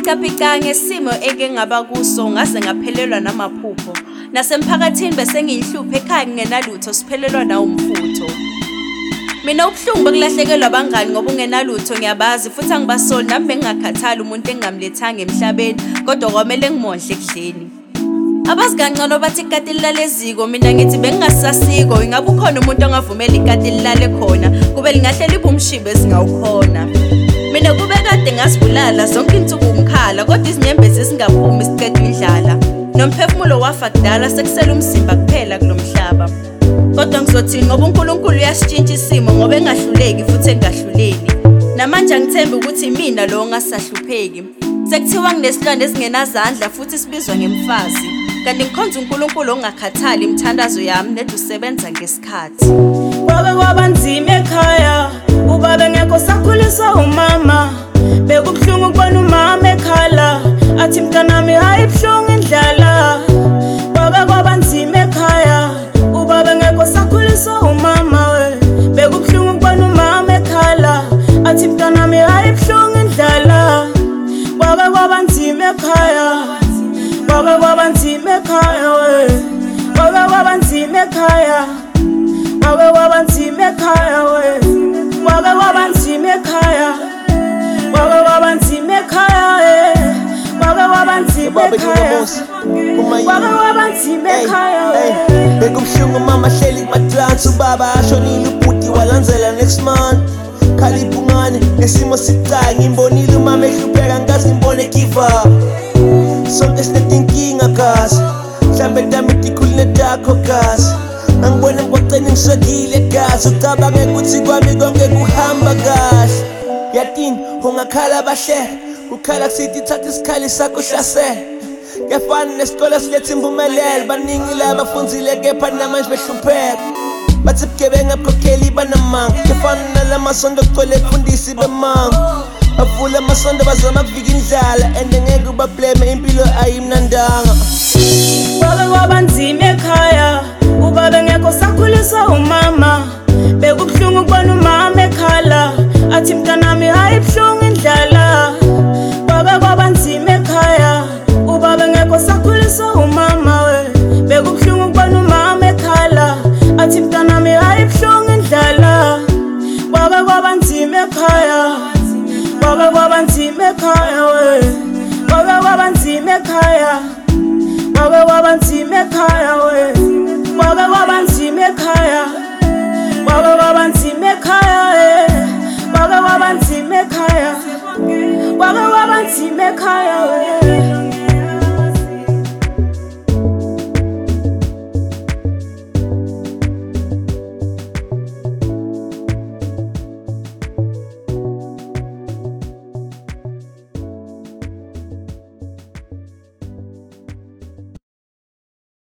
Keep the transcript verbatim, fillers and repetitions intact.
ngipicapicanga ngesimo eke ngaba kuso ngase ngaphelelwa namaphupho. Nasemphakathini bese ngiyinhluphe ekhaya ngingenalutho siphelelwa na umfutho. Mina ubuhlungu bokulahlekelwa abangani ngoba ungenalutho ngiyabazi futhi angibasoli nami bengakhathali umuntu engamlethanga emhlabeni kodwa kwamele ngimondle ekudleni. Abazi kancane bathi ikati lilaleziko mina ngithi bengingasasiko ingabe ukhona umuntu ongavumela ikati lilale khona kube lingahle libumshibe singawukhona. Mina kube kade ngasibulala zonke insuku ngikhala kodwa izinyembezi singaphumi siqedwe indlala. Nomphefumulo wafa kudala sekusela umzimba kuphela kulomhlaba. Kodwa ngizothi ngoba uNkulunkulu uyasitshintsha isimo ngoba engahluleki futhi engahluleli. Namanje angithemba ukuthi mina lo ngasahlupheki. Sekuthiwa nginesilwane esingenazandla futhi sibizwa ngemfazi. Kanti ngikhonza uNkulunkulu ongakhathali imithandazo yami nedwa usebenza ngesikhathi. Kwake kwabanzima ekhaya ubaba engekho sakhuliswa umama. Bekubuhlungu ukubona umama ekhala athi mntanami hayi ibuhlungu indlala. Kwake kwabanzima ekhaya ubaba engekho sakhuliswa umama we. Bekubuhlungu ukubona umama ekhala athi mntanami hayi ibuhlungu indlala. Kwake kwabanzima ekhaya kwake kwabanzima ekhaya we. Kwake kwabanzima ekhaya kwake kwabanzima ekhaya we. Kwake kwabanzima ekhaya kwake kwabanzima ekhaya we. Kwake kwabanzima ekhaya kwake kwabanzima ekhaya we. Bekubuhlungu mama hleli kumatrance ubaba ashonile ubhuti walandzela next month. Khalibungane nesimo sicayi ngimbonile umama ehlupheka ngikaze ngimbone give up. Sonke sinetinkinga kazi mhlambe tami dikhulile takho kazi. Angibone ngwacene ngiswekile kazi ucabange ukuthi kwami konke kuhamba kahle. Yatini ungakhala bahle ukhala kusithi thatha isikhali sakho hlasele. Kefana nesikole silethe impumelelo baningi labafundzile kepha namanje behlupheka. Bathi bugebengu abukhokheli banamanga kefana nalamasonto kugcwele fundisi bemanga. Bavula amasonto bazama kuvika indlala and ngeke ubablame impilo ayimnandanga. Kwake kwabanzima ekhaya ubaba engekho sakhuliswa umama. Bekubuhlungu ukubona umama ekhala athi mntanami hayi ibuhlungu indlala. Kwake kwabanzima ekhaya ubaba engekho sakhuliswa umama we. Bekubuhlungu ukubona umama ekhala athi mntanami hayi ibuhlungu indlala. Kwake kwabanzima ekhaya kwake kwabanzima ekhaya we. Kwake kwabanzima ekhaya kwake kwabanzima ekhaya we. Kwake kwabanzima ekhaya kwake kwabanzima ekhaya we. Kwake kwabanzima ekhaya kwake kwabanzima ekhaya we.